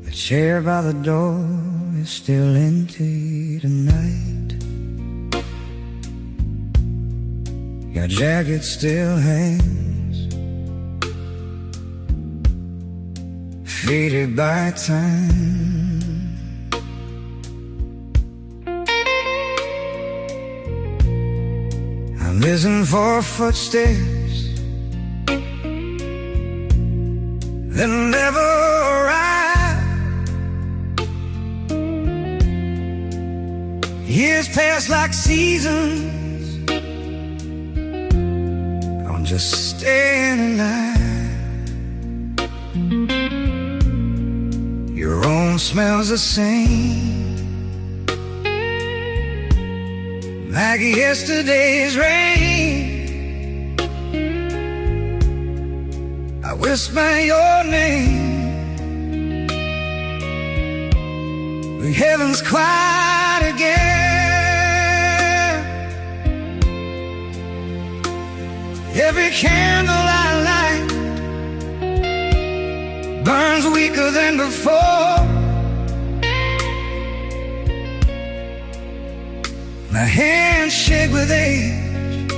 The chair by the door is still empty tonight. Your jacket still hangs, faded by time. I'm listening for footsteps that never arrive. Years pass like seasons, I'm just staying alive. Your room smells the same like yesterday's rain. I whisper your name, but heaven's quiet again. Every candle I light burns weaker than before. My hands shake with age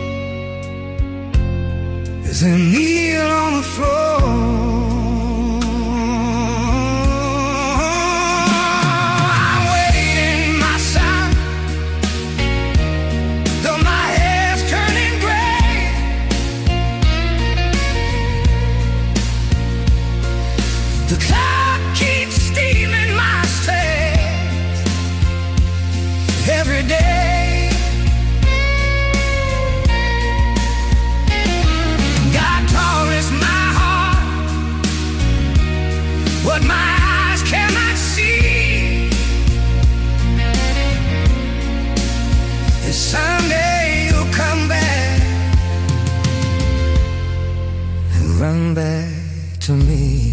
as I kneel on the floor. I'm waiting, my son, though my hair's turning gray. The clock keeps stealing my strength every day. What my eyes cannot see is someday you'll come back and run back to me.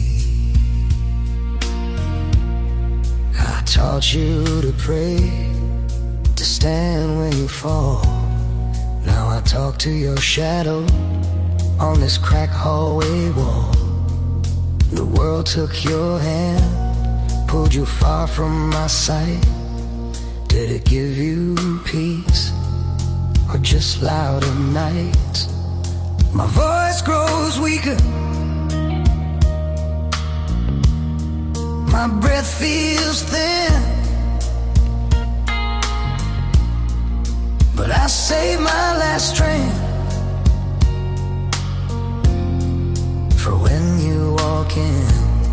I taught you to pray, to stand when you fall. Now I talk to your shadow on this cracked hallway wall. The world took your hand, pulled you far from my sight. Did it give you peace, or just louder nights? My voice grows weaker, my breath feels thin, but I save my last strength for when you walk in.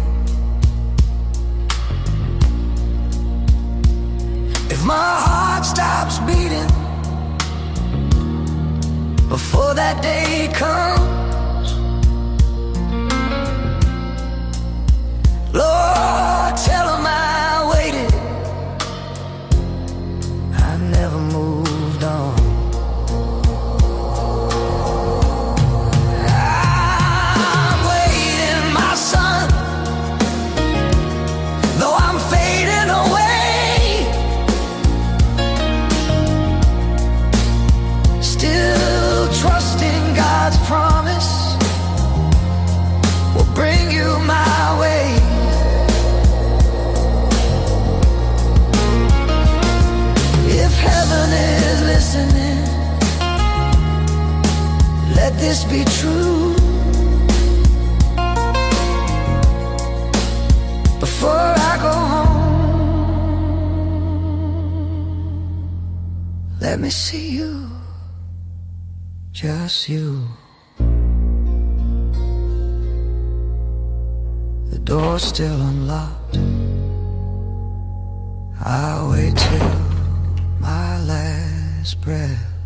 If my heart stops beating before that day comes, Lord, tell him I waited, I never moved on. Promise will bring you my way. If heaven is listening, let this be true. Before I go home, let me see you, just you. The door's still unlocked, I'll wait till my last breath.